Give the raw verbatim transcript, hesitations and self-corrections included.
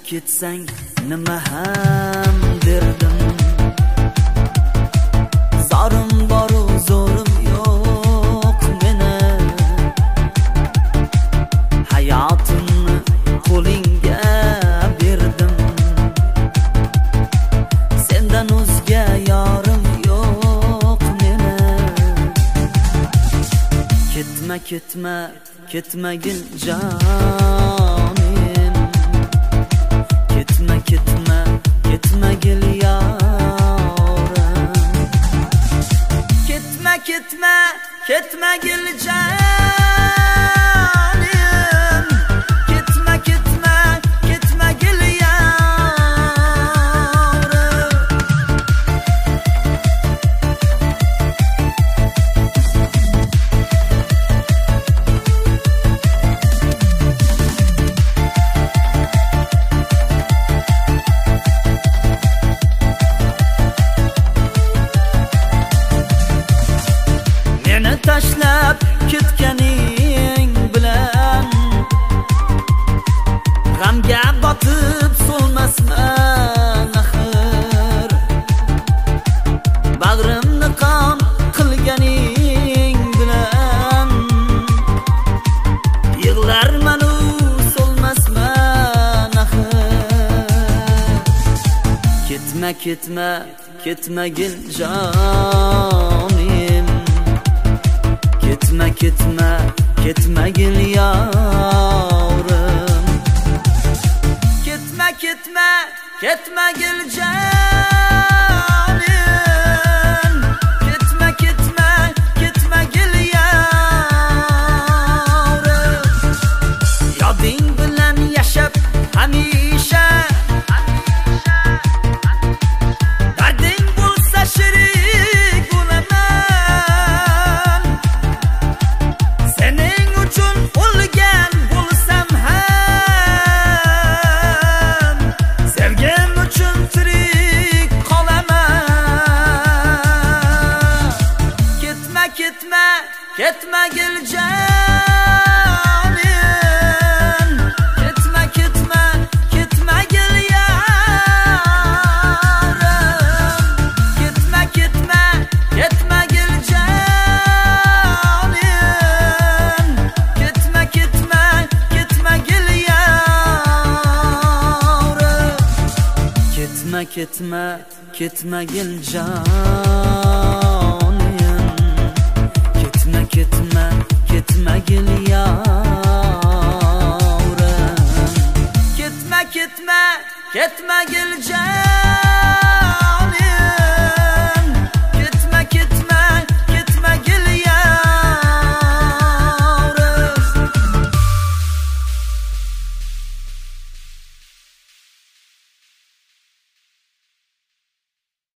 ketsang nima ham derdim. Zorim boru zo'rim yo'q meni, hayotimni qo'lingga berdim. Sendan o'zga yorim yo'q meni. Ketma ketma ketmagin jonim, ketma ketma ketmagil yorim. Ketma ketma ketmagil jonim, ketma ketma ketmagil yorim. Meni tashlab ketganing bilan g'amga botib so'lmasman axir. Bag'rimni qon qilganing bilan yig'larman u so'lmasman axir. Ketma ketma ketmagil jonim, ketma ketma ketmagil yorim. Ketma ketma ketmagil jonim, ketma ketma ketmagil yorim. Yoding bilan yashab hamisha, darding bo'lsa shirik bo'laman. Sening uchun o'lgan bo'lsam ham, sevgim uchun tirik qolaman. Ketma ketma ketmagil jonim, ketma ketma ketmagil yorim. Ketma ketma ketmagil jonim, ketma ketma ketmagil yorim. Ketma ketma ketmagil jonim, ketma ketma ketmagil yorim. Ketma ketma ketmagil jonim.